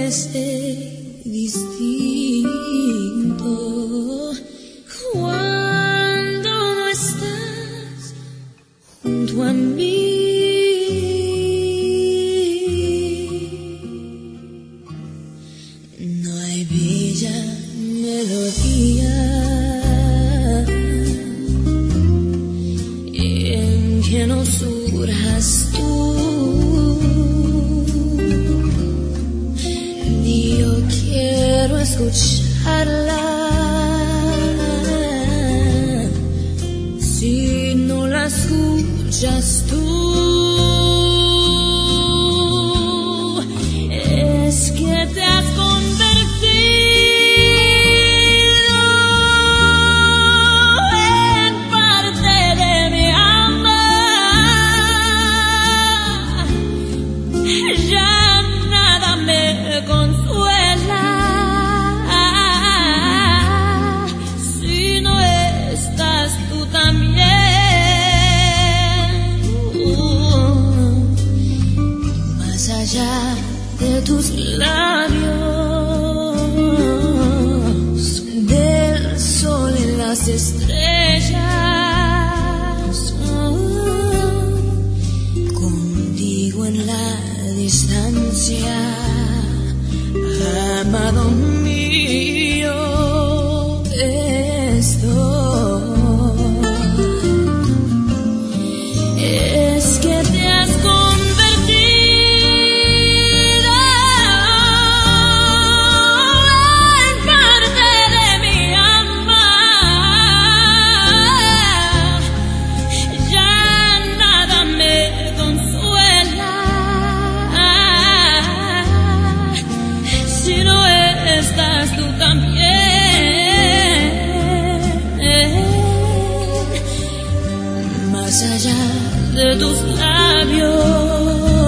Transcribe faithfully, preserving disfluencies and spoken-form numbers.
este distinto cuando no estás junto a mí. No hay bella melodía en que no surjas tú, ni yo quiero escucharla si no la escuchas tú. Es que te has de tus labios, del sol y las estrellas, oh, contigo en la distancia, amado mío, estoy. Es que te has más allá de tus labios.